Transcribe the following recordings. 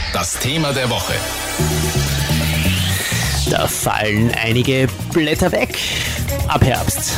Das Thema der Woche. Da fallen einige Blätter weg. Ab Herbst.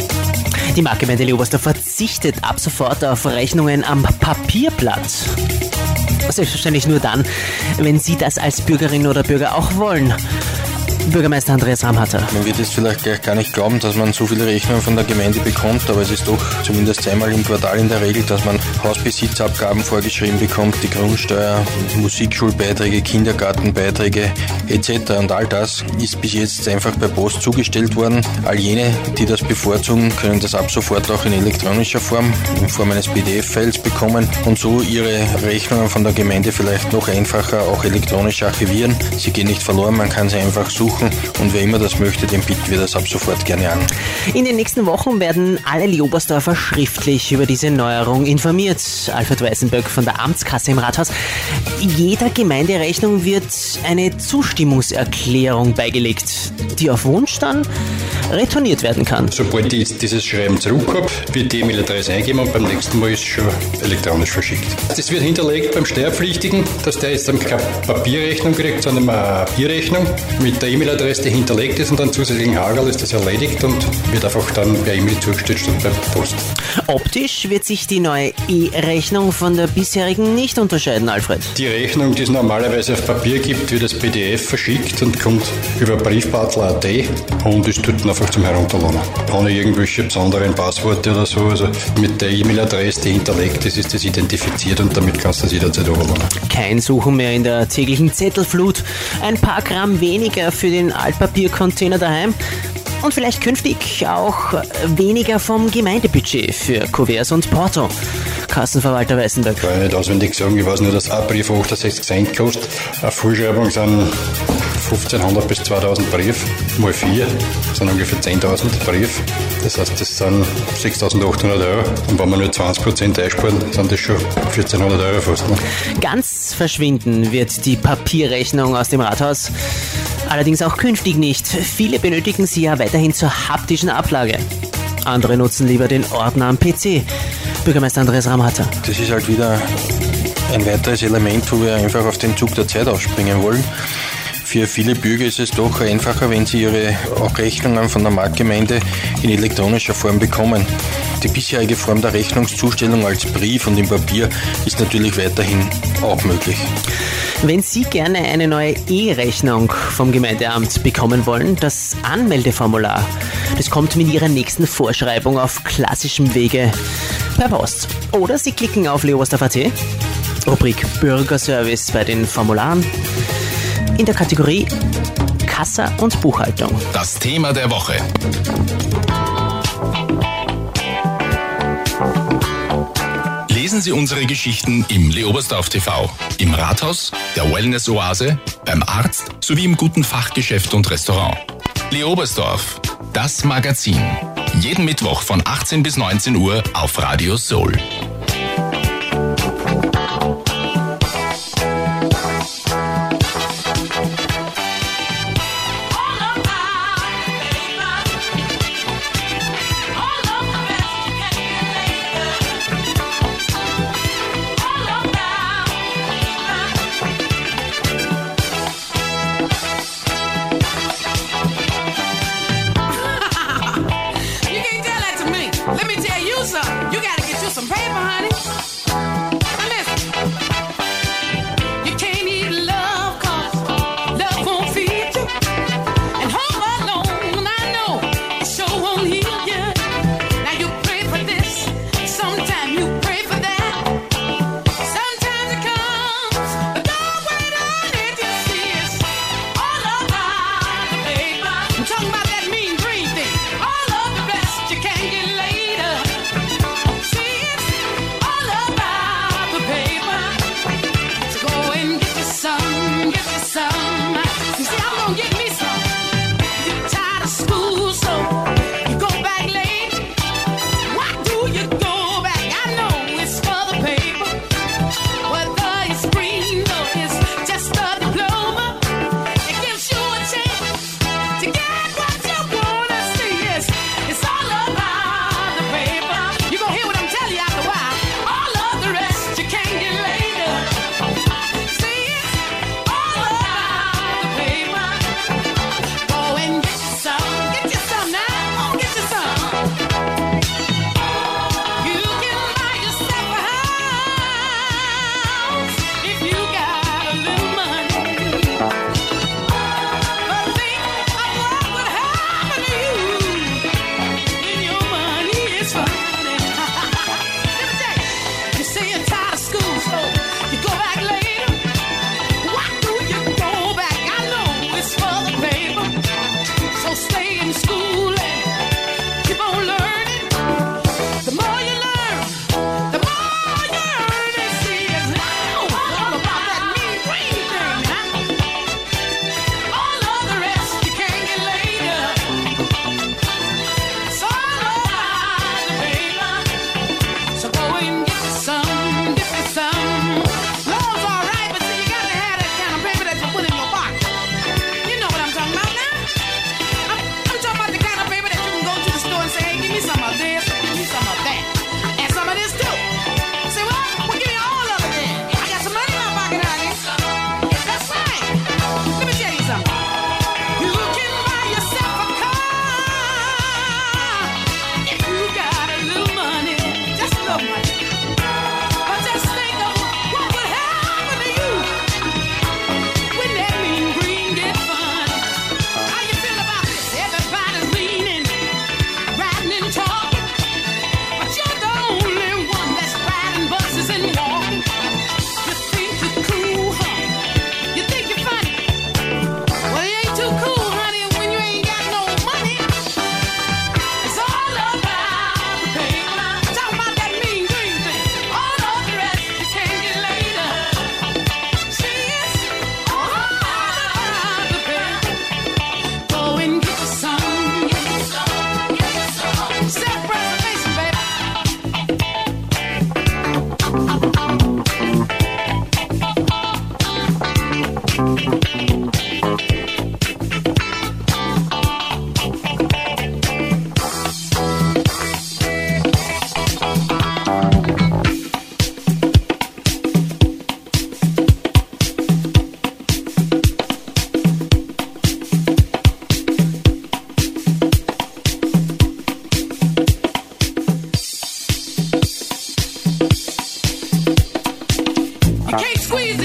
Die Marktgemeinde Leobersdorf verzichtet ab sofort auf Rechnungen am Papierblatt. Selbstverständlich nur dann, wenn Sie das als Bürgerin oder Bürger auch wollen. Bürgermeister Andreas Ramhatter. Man wird jetzt vielleicht gleich gar nicht glauben, dass man so viele Rechnungen von der Gemeinde bekommt, aber es ist doch zumindest einmal im Quartal in der Regel, dass man Hausbesitzabgaben vorgeschrieben bekommt, die Grundsteuer, Musikschulbeiträge, Kindergartenbeiträge etc. Und all das ist bis jetzt einfach per Post zugestellt worden. All jene, die das bevorzugen, können das ab sofort auch in elektronischer Form, in Form eines PDF-Files bekommen und so ihre Rechnungen von der Gemeinde vielleicht noch einfacher auch elektronisch archivieren. Sie gehen nicht verloren, man kann sie einfach suchen. Und wer immer das möchte, den bieten wir das ab sofort gerne an. In den nächsten Wochen werden alle Leobersdorfer schriftlich über diese Neuerung informiert. Alfred Weißenböck von der Amtskasse im Rathaus. Jeder Gemeinderechnung wird eine Zustimmungserklärung beigelegt, die auf Wunsch dann retourniert werden kann. Sobald ich dieses Schreiben zurück habe, wird die E-Mail-Adresse eingegeben und beim nächsten Mal ist es schon elektronisch verschickt. Das wird hinterlegt beim Steuerpflichtigen, dass der jetzt dann keine Papierrechnung kriegt, sondern eine Papierrechnung mit der E-Mail-Adresse, die hinterlegt ist und dann zusätzlichen Hagerl ist das erledigt und wird einfach dann per E-Mail zugestellt statt per Post. Optisch wird sich die neue E-Rechnung von der bisherigen nicht unterscheiden, Alfred. Die Rechnung, die es normalerweise auf Papier gibt, wird als PDF verschickt und kommt über Briefbadler.at und ist dort einfach zum Herunterladen. Ohne irgendwelche besonderen Passworte oder so. Also mit der E-Mail-Adresse, die hinterlegt ist, ist das identifiziert und damit kannst du das jederzeit runterladen. Kein Suchen mehr in der täglichen Zettelflut. Ein paar Gramm weniger für den Altpapiercontainer daheim. Und vielleicht künftig auch weniger vom Gemeindebudget für Kuverts und Porto. Kassenverwalter Weißenberg. Ich kann nicht auswendig sagen, ich weiß nur, dass ein Brief 68 Cent kostet. Eine Vollschreibung sind 1500 bis 2000 Briefe, mal 4, das sind ungefähr 10.000 Briefe. Das heißt, das sind 6.800 Euro. Und wenn wir nur 20% einsparen, sind das schon 1.400 Euro fast. Ne? Ganz verschwinden wird die Papierrechnung aus dem Rathaus. Allerdings auch künftig nicht. Viele benötigen sie ja weiterhin zur haptischen Ablage. Andere nutzen lieber den Ordner am PC. Bürgermeister Andreas Ramhatter. Das ist halt wieder ein weiteres Element, wo wir einfach auf den Zug der Zeit aufspringen wollen. Für viele Bürger ist es doch einfacher, wenn sie ihre auch Rechnungen von der Marktgemeinde in elektronischer Form bekommen. Die bisherige Form der Rechnungszustellung als Brief und im Papier ist natürlich weiterhin auch möglich. Wenn Sie gerne eine neue E-Rechnung vom Gemeindeamt bekommen wollen, das Anmeldeformular, das kommt mit Ihrer nächsten Vorschreibung auf klassischem Wege per Post. Oder Sie klicken auf leobersdorf.at, Rubrik Bürgerservice bei den Formularen, in der Kategorie Kassa und Buchhaltung. Das Thema der Woche. Lesen Sie unsere Geschichten im Leobersdorf TV, im Rathaus, der Wellness-Oase, beim Arzt sowie im guten Fachgeschäft und Restaurant. Leobersdorf, das Magazin. Jeden Mittwoch von 18 bis 19 Uhr auf Radio Soul. Let me tell you something. You gotta get you some paper,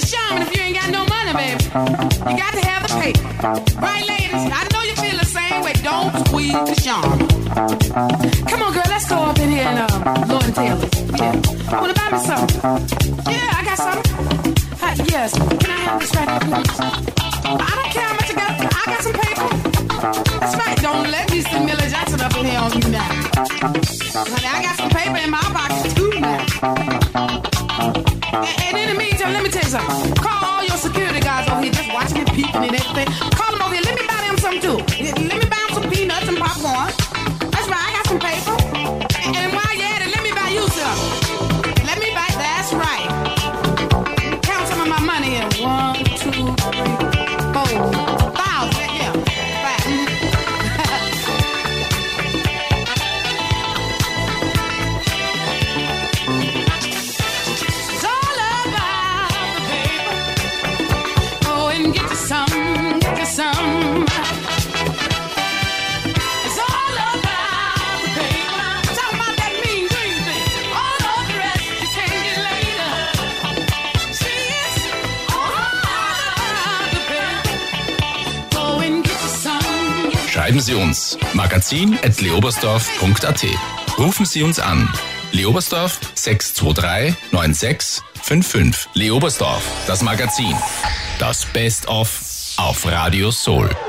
charming if you ain't got no money, baby. You got to have the paper. Right, ladies? I know you feel the same way. Don't squeeze the charm. Come on, girl, let's go up in here and Lord and Taylor. Yeah. Wanna buy me something? Yeah, I got something. Yes. Can I have this right here, please? I don't care how much you got. I got some paper. That's right. Don't let me see Miller Jackson up in here on you now. Honey, I got some paper in my pocket too now. And in the meantime, let me tell you something. Call all your security guys over here just watching and peeping and everything. Call them over here. Let me buy them something too. Let me buy them some peanuts and popcorn. That's right. I got some paper. And while you're at it, let me buy you some. Let me buy. That's right. Count some of my money here. 1, 2, 3, 4. 1,000. Yeah. 5. Schreiben Sie uns magazin@leobersdorf.at. Rufen Sie uns an. Leobersdorf 623 96 55. Leobersdorf, das Magazin. Das Best of auf Radio Soul.